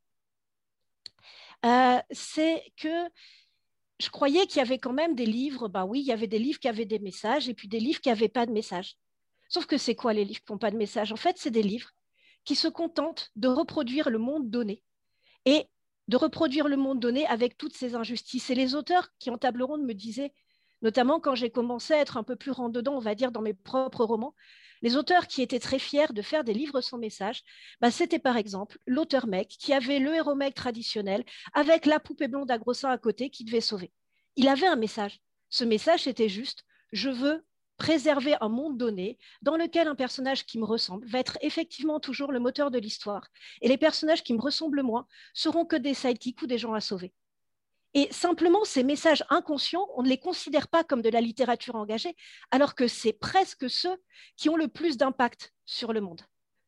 c'est que je croyais qu'il y avait quand même des livres, oui, il y avait des livres qui avaient des messages et puis des livres qui n'avaient pas de message. Sauf que c'est quoi les livres qui n'ont pas de message? En fait, c'est des livres qui se contentent de reproduire le monde donné et de reproduire le monde donné avec toutes ces injustices. Et les auteurs qui en table ronde me disaient, notamment quand j'ai commencé à être un peu plus rentre-dedans, on va dire, dans mes propres romans, les auteurs qui étaient très fiers de faire des livres sans message, c'était par exemple l'auteur mec qui avait le héros mec traditionnel avec la poupée blonde à gros seins à côté qui devait sauver. Il avait un message. Ce message était juste, je veux préserver un monde donné dans lequel un personnage qui me ressemble va être effectivement toujours le moteur de l'histoire. Et les personnages qui me ressemblent moins seront que des sidekicks ou des gens à sauver. Et simplement, ces messages inconscients, on ne les considère pas comme de la littérature engagée, alors que c'est presque ceux qui ont le plus d'impact sur le monde.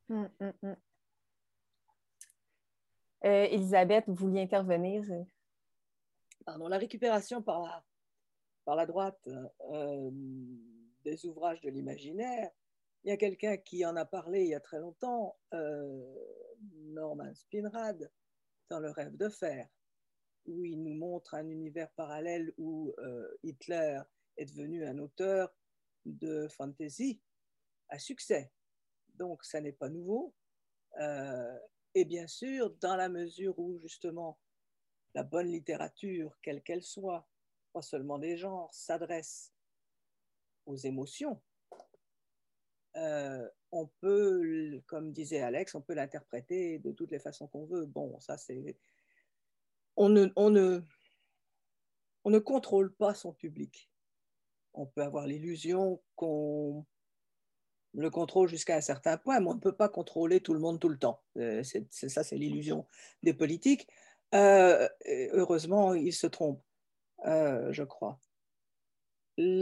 Elisabeth, vous vouliez intervenir? Pardon, la récupération par la droite des ouvrages de l'imaginaire. Il y a quelqu'un qui en a parlé il y a très longtemps, Norman Spinrad, dans Le Rêve de fer, où il nous montre un univers parallèle où Hitler est devenu un auteur de fantasy à succès. Donc, ça n'est pas nouveau. Et bien sûr, dans la mesure où, justement, la bonne littérature, quelle qu'elle soit, pas seulement des genres, s'adresse aux émotions, on peut, comme disait Alex, on peut l'interpréter de toutes les façons qu'on veut. Bon, ça c'est... On ne contrôle pas son public. On peut avoir l'illusion qu'on le contrôle jusqu'à un certain point, mais on ne peut pas contrôler tout le monde tout le temps. Ça, c'est l'illusion des politiques. Heureusement, ils se trompent, je crois. Il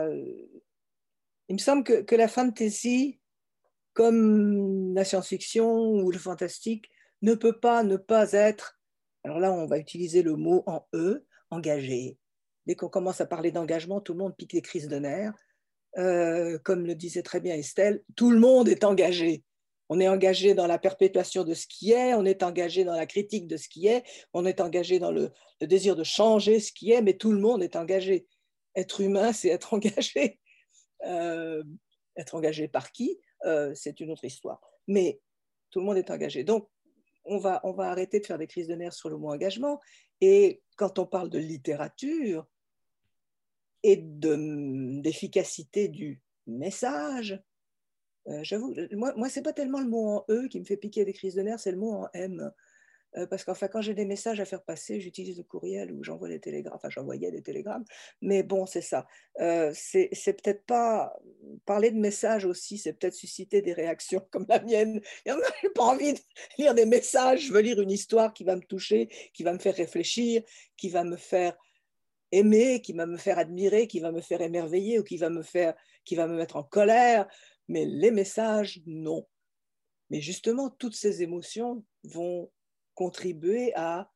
me semble que la fantasy, comme la science-fiction ou le fantastique, ne peut pas ne pas être, alors là on va utiliser le mot en E, engagé. Dès qu'on commence à parler d'engagement, tout le monde pique des crises de nerfs. Comme le disait très bien Estelle, tout le monde est engagé. On est engagé dans la perpétuation de ce qui est, on est engagé dans la critique de ce qui est, on est engagé dans le désir de changer ce qui est, mais tout le monde est engagé. être humain, c'est être engagé. Être engagé par qui, c'est une autre histoire. Mais tout le monde est engagé. Donc, on va arrêter de faire des crises de nerfs sur le mot engagement. Et quand on parle de littérature et d'efficacité du message, j'avoue, moi c'est pas tellement le mot en E qui me fait piquer des crises de nerfs, c'est le mot en M. Parce qu'enfin, quand j'ai des messages à faire passer, j'utilise le courriel ou j'envoie des télégrammes. Enfin, j'envoyais des télégrammes. Mais bon, c'est ça. C'est peut-être pas... Parler de messages aussi, c'est peut-être susciter des réactions comme la mienne. Je n'ai pas envie de lire des messages. Je veux lire une histoire qui va me toucher, qui va me faire réfléchir, qui va me faire aimer, qui va me faire admirer, qui va me faire émerveiller ou qui va me mettre en colère. Mais les messages, non. Mais justement, toutes ces émotions vont contribuer à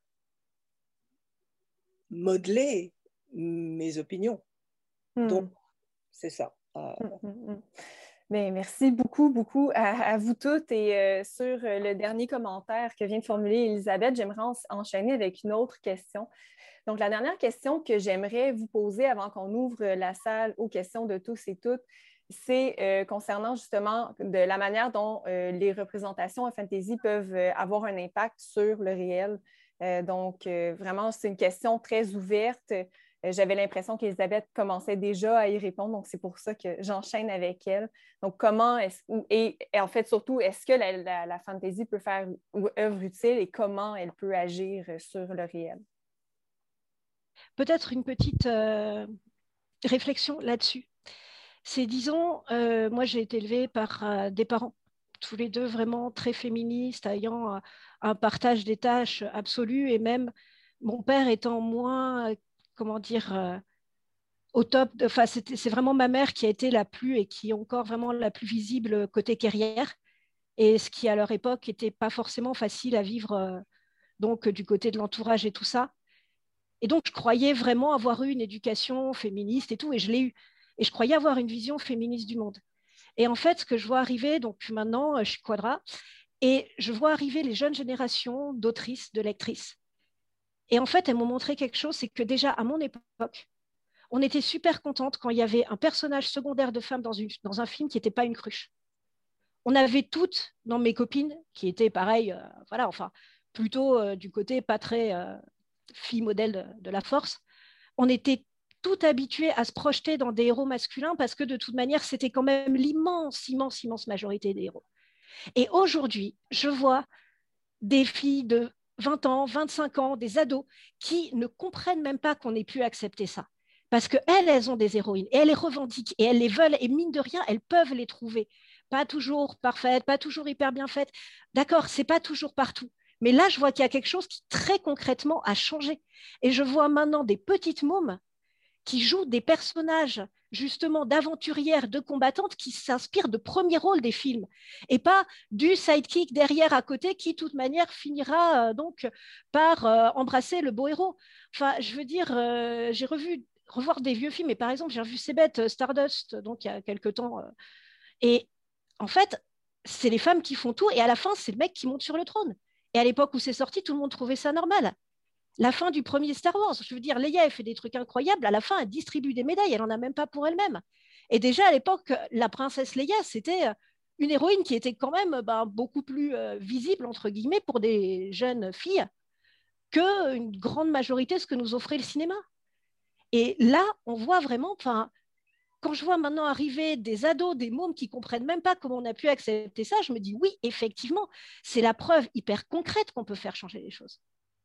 modeler mes opinions. Donc, c'est ça. Bien, merci beaucoup, beaucoup à vous toutes. Et sur le dernier commentaire que vient de formuler Elisabeth, j'aimerais enchaîner avec une autre question. Donc, la dernière question que j'aimerais vous poser avant qu'on ouvre la salle aux questions de tous et toutes, c'est concernant justement de la manière dont les représentations en fantasy peuvent avoir un impact sur le réel. Donc, vraiment, c'est une question très ouverte. J'avais l'impression qu'Elisabeth commençait déjà à y répondre, donc c'est pour ça que j'enchaîne avec elle. Donc, comment et en fait, surtout, est-ce que la fantasy peut faire œuvre utile et comment elle peut agir sur le réel? Peut-être une petite réflexion là-dessus. C'est, disons, moi j'ai été élevée par des parents, tous les deux vraiment très féministes, ayant un partage des tâches absolu, et même mon père étant moins, comment dire, au top. Enfin, c'est vraiment ma mère qui a été la plus, et qui est encore vraiment la plus visible côté carrière, et ce qui à leur époque n'était pas forcément facile à vivre, donc du côté de l'entourage et tout ça. Et donc, je croyais vraiment avoir eu une éducation féministe et tout, et je l'ai eu. Et je croyais avoir une vision féministe du monde. Et en fait, ce que je vois arriver, donc maintenant, je suis Quadra, et je vois arriver les jeunes générations d'autrices, de lectrices. Et en fait, elles m'ont montré quelque chose, c'est que déjà, à mon époque, on était super contente quand il y avait un personnage secondaire de femme dans un film qui n'était pas une cruche. On avait toutes, dans mes copines, qui étaient pareil, voilà, enfin, plutôt du côté pas très fille modèle de la force, on était tout habitués à se projeter dans des héros masculins parce que de toute manière, c'était quand même l'immense, immense, immense majorité des héros. Et aujourd'hui, je vois des filles de 20 ans, 25 ans, des ados qui ne comprennent même pas qu'on ait pu accepter ça. Parce qu'elles, elles ont des héroïnes et elles les revendiquent et elles les veulent et mine de rien, elles peuvent les trouver. Pas toujours parfaites, pas toujours hyper bien faites. D'accord, c'est pas toujours partout. Mais là, je vois qu'il y a quelque chose qui très concrètement a changé. Et je vois maintenant des petites mômes qui jouent des personnages justement d'aventurières, de combattantes qui s'inspirent de premiers rôles des films et pas du sidekick derrière à côté qui, de toute manière, finira donc par embrasser le beau héros. Enfin, je veux dire, j'ai revoir des vieux films, et par exemple, j'ai revu C'est bête, Stardust, donc il y a quelques temps, et en fait, c'est les femmes qui font tout, et à la fin, c'est le mec qui monte sur le trône. Et à l'époque où c'est sorti, tout le monde trouvait ça normal. La fin du premier Star Wars, je veux dire, Leia, elle fait des trucs incroyables. À la fin, elle distribue des médailles, elle n'en a même pas pour elle-même. Et déjà, à l'époque, la princesse Leia, c'était une héroïne qui était quand même beaucoup plus visible, entre guillemets, pour des jeunes filles qu'une grande majorité de ce que nous offrait le cinéma. Et là, on voit vraiment, quand je vois maintenant arriver des ados, des mômes qui ne comprennent même pas comment on a pu accepter ça, je me dis oui, effectivement, c'est la preuve hyper concrète qu'on peut faire changer les choses.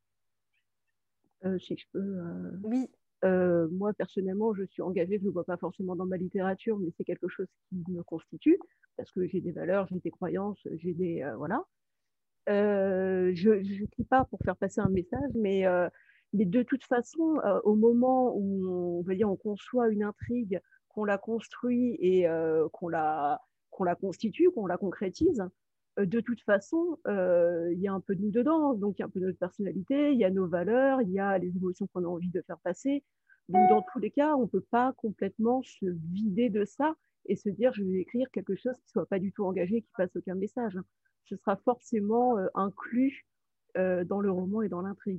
Si je peux. Oui. Moi, personnellement, je suis engagée, je ne le vois pas forcément dans ma littérature, mais c'est quelque chose qui me constitue, parce que j'ai des valeurs, j'ai des croyances, j'ai des... voilà. Je n'écris pas pour faire passer un message, mais de toute façon, au moment où on conçoit une intrigue, qu'on la construit et qu'on la constitue, qu'on la concrétise, de toute façon, il y a un peu de nous dedans, donc il y a un peu de notre personnalité, il y a nos valeurs, il y a les émotions qu'on a envie de faire passer. Donc dans tous les cas, on ne peut pas complètement se vider de ça et se dire je vais écrire quelque chose qui ne soit pas du tout engagé, qui ne passe aucun message. Ce sera forcément inclus dans le roman et dans l'intrigue.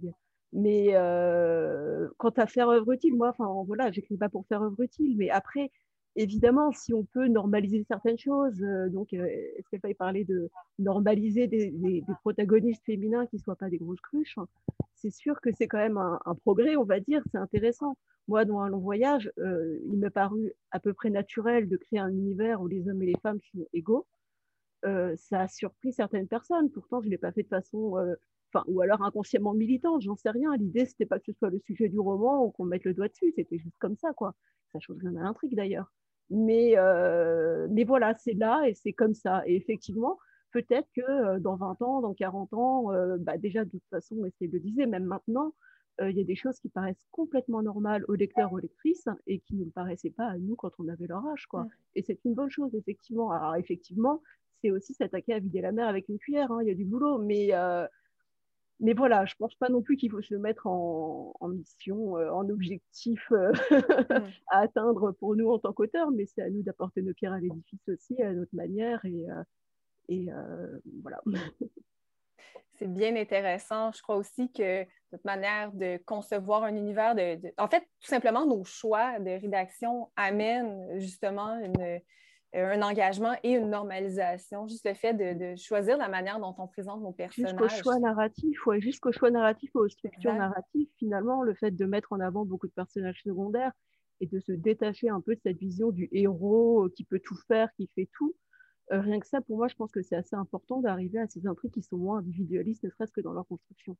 Mais quant à faire œuvre utile, moi, enfin voilà, j'écris pas pour faire œuvre utile, mais après, évidemment, si on peut normaliser certaines choses, donc est-ce qu'elle va y parler de normaliser des protagonistes féminins qui soient pas des grosses cruches, hein, c'est sûr que c'est quand même un progrès, on va dire, c'est intéressant. Moi, dans Un long voyage, il m'est paru à peu près naturel de créer un univers où les hommes et les femmes sont égaux. Ça a surpris certaines personnes. Pourtant, je ne l'ai pas fait de façon, ou alors inconsciemment militante, j'en sais rien. L'idée, c'était pas que ce soit le sujet du roman ou qu'on mette le doigt dessus, c'était juste comme ça, quoi. Ça change rien à l'intrigue d'ailleurs. Mais voilà, c'est là et c'est comme ça. Et effectivement, peut-être que dans 20 ans, dans 40 ans, déjà de toute façon, et c'est le disait, même maintenant, il y a des choses qui paraissent complètement normales aux lecteurs, aux lectrices, et qui ne nous paraissaient pas à nous quand on avait leur âge, quoi. Et c'est une bonne chose, effectivement. Alors, effectivement, c'est aussi s'attaquer à vider la mer avec une cuillère, hein, il y a du boulot, mais voilà, je ne pense pas non plus qu'il faut se mettre en mission, en objectif à atteindre pour nous en tant qu'auteurs, mais c'est à nous d'apporter nos pierres à l'édifice aussi, à notre manière, et voilà. C'est bien intéressant. Je crois aussi que notre manière de concevoir un univers, en fait, tout simplement, nos choix de rédaction amènent justement un engagement et une normalisation. Juste le fait de choisir la manière dont on présente nos personnages. Jusqu'au choix narratif, ouais, jusqu'au choix narratif, aux structures narratives, finalement, le fait de mettre en avant beaucoup de personnages secondaires et de se détacher un peu de cette vision du héros qui peut tout faire, qui fait tout. Rien que ça, pour moi, je pense que c'est assez important d'arriver à ces intrigues qui sont moins individualistes, ne serait-ce que dans leur construction.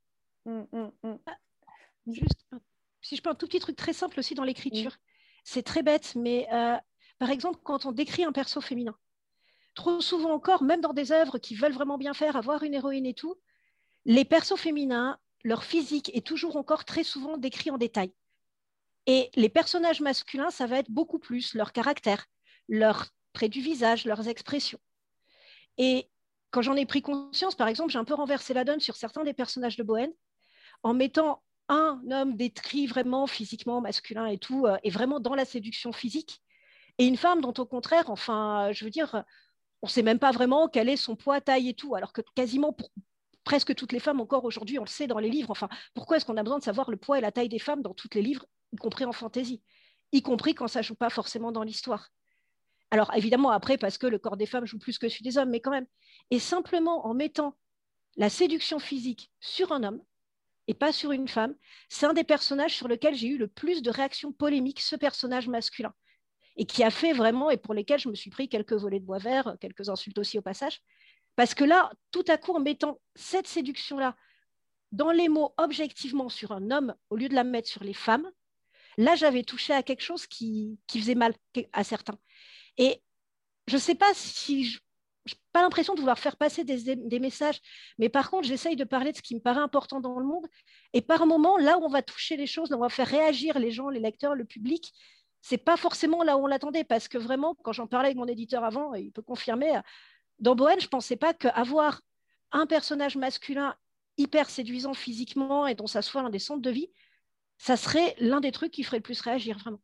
Juste, si je peux un tout petit truc très simple aussi dans l'écriture. C'est très bête, mais par exemple, quand on décrit un perso féminin, trop souvent encore, même dans des œuvres qui veulent vraiment bien faire, avoir une héroïne et tout, les persos féminins, leur physique est toujours encore très souvent décrit en détail. Et les personnages masculins, ça va être beaucoup plus leur caractère, leur traits du visage, leurs expressions. Et quand j'en ai pris conscience, par exemple, j'ai un peu renversé la donne sur certains des personnages de Bohen en mettant un homme décrit vraiment physiquement masculin et tout, et vraiment dans la séduction physique, et une femme dont au contraire, enfin, je veux dire, on ne sait même pas vraiment quel est son poids, taille et tout, alors que quasiment pour presque toutes les femmes encore aujourd'hui, on le sait dans les livres. Enfin, pourquoi est-ce qu'on a besoin de savoir le poids et la taille des femmes dans tous les livres, y compris en fantaisie, y compris quand ça ne joue pas forcément dans l'histoire? Alors évidemment, après, parce que le corps des femmes joue plus que celui des hommes, mais quand même. Et simplement en mettant la séduction physique sur un homme et pas sur une femme, c'est un des personnages sur lequel j'ai eu le plus de réactions polémiques, ce personnage masculin, et qui a fait vraiment, et pour lesquels je me suis pris quelques volets de bois vert, quelques insultes aussi au passage, parce que là, tout à coup, en mettant cette séduction-là dans les mots objectivement sur un homme, au lieu de la mettre sur les femmes, là, j'avais touché à quelque chose qui faisait mal à certains. Et je ne sais pas si je n'ai pas l'impression de vouloir faire passer des messages, mais par contre, j'essaye de parler de ce qui me paraît important dans le monde. Et par moment, là où on va toucher les choses, là où on va faire réagir les gens, les lecteurs, le public, ce n'est pas forcément là où on l'attendait. Parce que vraiment, quand j'en parlais avec mon éditeur avant, il peut confirmer, dans Bohen, je ne pensais pas qu'avoir un personnage masculin hyper séduisant physiquement et dont ça soit l'un des centres de vie, ça serait l'un des trucs qui ferait le plus réagir, vraiment.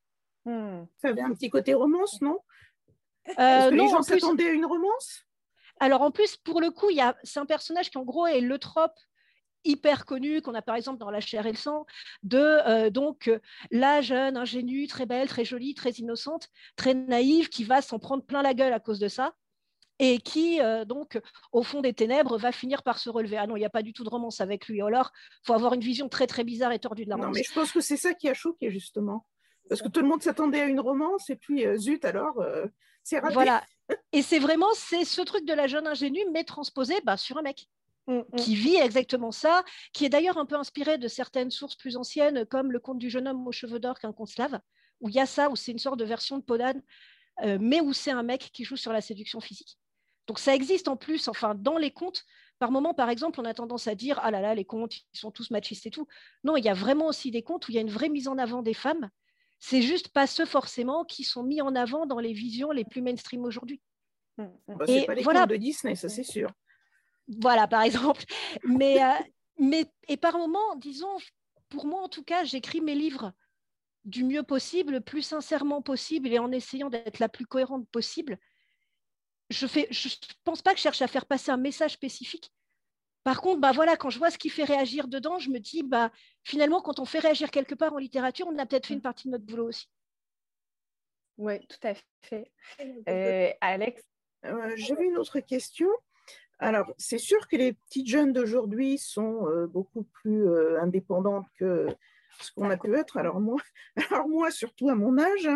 Ça avait un petit côté romance, non? Est-ce que les gens s'attendaient à une romance? Alors en plus, pour le coup, c'est un personnage qui en gros est le trope hyper connu qu'on a par exemple dans La chair et le sang de la jeune ingénue, très belle, très jolie, très innocente, très naïve, qui va s'en prendre plein la gueule à cause de ça et qui donc au fond des ténèbres va finir par se relever. Ah non, il n'y a pas du tout de romance avec lui. Alors, il faut avoir une vision très très bizarre et tordue de la romance. Non, mais je pense que c'est ça qui a choqué justement. Parce que tout le monde s'attendait à une romance et puis zut alors, c'est raté. Voilà. Et c'est ce truc de la jeune ingénue, mais transposé sur un mec qui vit exactement ça, qui est d'ailleurs un peu inspiré de certaines sources plus anciennes, comme le conte du jeune homme aux cheveux d'or qu'un conte slave, où il y a ça, où c'est une sorte de version de Podane, mais où c'est un mec qui joue sur la séduction physique. Donc ça existe en plus, enfin dans les contes, par moment par exemple, on a tendance à dire « Ah là là, les contes, ils sont tous machistes et tout ». Non, il y a vraiment aussi des contes où il y a une vraie mise en avant des femmes. C'est juste pas ceux forcément qui sont mis en avant dans les visions les plus mainstream aujourd'hui. C'est pas les contes de Disney, ça c'est sûr. Voilà, par exemple. Mais par moment, disons, pour moi en tout cas, j'écris mes livres du mieux possible, le plus sincèrement possible et en essayant d'être la plus cohérente possible. Je pense pas que je cherche à faire passer un message spécifique. Par contre, bah voilà, quand je vois ce qui fait réagir dedans, je me dis, bah, finalement, quand on fait réagir quelque part en littérature, on a peut-être fait une partie de notre boulot aussi. Oui, tout à fait. Alex? J'avais une autre question. Alors, c'est sûr que les petites jeunes d'aujourd'hui sont beaucoup plus indépendantes que ce qu'on a pu être. Alors moi, surtout à mon âge.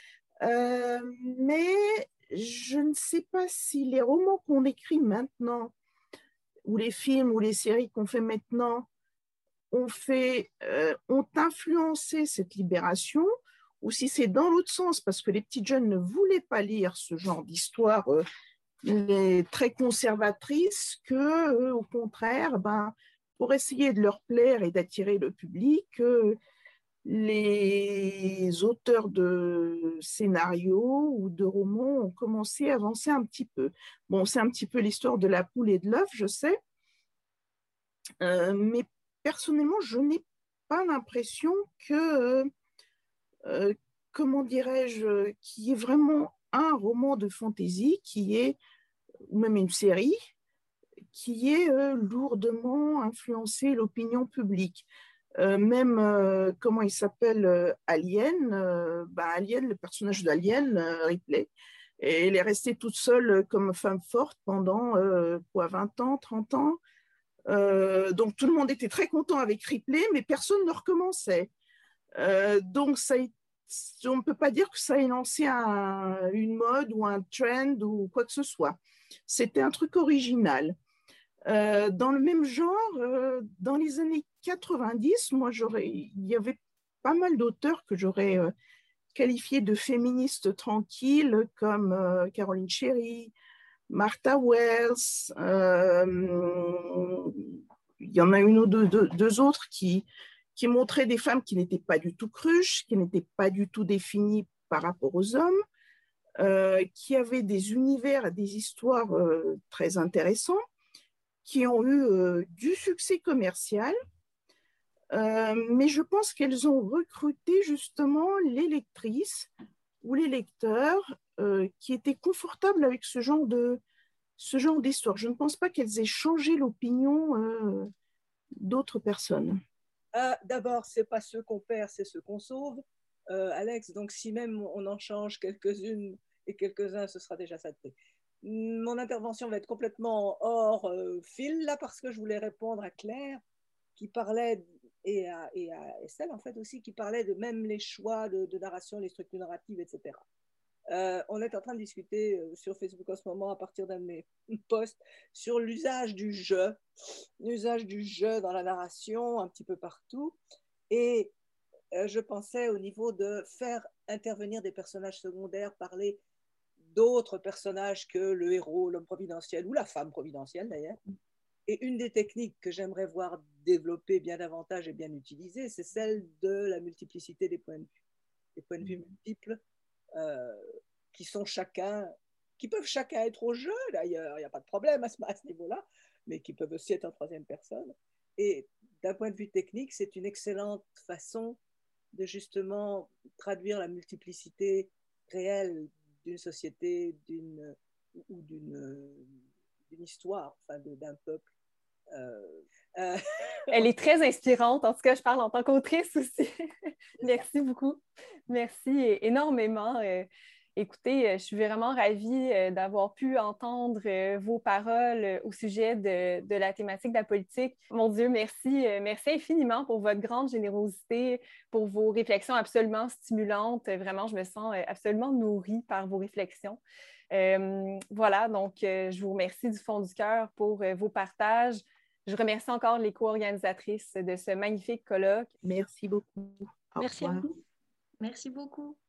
Mais je ne sais pas si les romans qu'on écrit maintenant, ou les films ou les séries qu'on fait maintenant, ont influencé cette libération, ou si c'est dans l'autre sens, parce que les petites jeunes ne voulaient pas lire ce genre d'histoire très conservatrices, que, au contraire, pour essayer de leur plaire et d'attirer le public, les auteurs de scénarios ou de romans ont commencé à avancer un petit peu. Bon, c'est un petit peu l'histoire de la poule et de l'œuf, je sais, mais personnellement, je n'ai pas l'impression que, comment dirais-je, qu'il y ait vraiment un roman de fantasy ou même une série, qui ait lourdement influencé l'opinion publique. Même, comment il s'appelle, Alien, Alien, le personnage d'Alien, Ripley, et elle est restée toute seule comme femme forte pendant 20 ans, 30 ans. Donc tout le monde était très content avec Ripley, mais personne ne recommençait. Donc on ne peut pas dire que ça ait lancé une mode ou un trend ou quoi que ce soit. C'était un truc original. Dans le même genre, dans les années 90, il y avait pas mal d'auteurs que j'aurais qualifiés de féministes tranquilles, comme Caroline Cherry, Martha Wells. Il y en a une ou deux autres qui montraient des femmes qui n'étaient pas du tout cruches, qui n'étaient pas du tout définies par rapport aux hommes, qui avaient des univers et des histoires très intéressants, qui ont eu du succès commercial, mais je pense qu'elles ont recruté justement les lectrices ou les lecteurs qui étaient confortables avec ce genre d'histoire. Je ne pense pas qu'elles aient changé l'opinion d'autres personnes. D'abord, c'est pas ceux qu'on perd, c'est ceux qu'on sauve, Alex. Donc, si même on en change quelques-unes et quelques-uns, ce sera déjà ça de prix. Mon intervention va être complètement hors fil, là, parce que je voulais répondre à Claire, qui parlait, et à Estelle, en fait, aussi, qui parlait de même les choix de narration, les structures narratives, etc. On est en train de discuter sur Facebook en ce moment, à partir d'un de mes posts, sur l'usage du jeu dans la narration, un petit peu partout. Et je pensais au niveau de faire intervenir des personnages secondaires, parler d'autres personnages que le héros, l'homme providentiel ou la femme providentielle d'ailleurs. Et une des techniques que j'aimerais voir développer bien davantage et bien utilisée, c'est celle de la multiplicité des points de vue. Des points de vue multiples qui peuvent chacun être au jeu, d'ailleurs, il n'y a pas de problème à ce niveau-là, mais qui peuvent aussi être en troisième personne. Et d'un point de vue technique, c'est une excellente façon de justement traduire la multiplicité réelle d'une société ou d'une histoire, enfin d'un peuple. Elle est très inspirante. En tout cas, je parle en tant qu'autrice aussi. Merci beaucoup. Merci énormément. Écoutez, je suis vraiment ravie d'avoir pu entendre vos paroles au sujet de la thématique de la politique. Mon Dieu, merci. Merci infiniment pour votre grande générosité, pour vos réflexions absolument stimulantes. Vraiment, je me sens absolument nourrie par vos réflexions. Voilà, donc je vous remercie du fond du cœur pour vos partages. Je remercie encore les co-organisatrices de ce magnifique colloque. Merci beaucoup. Merci à vous. Merci beaucoup.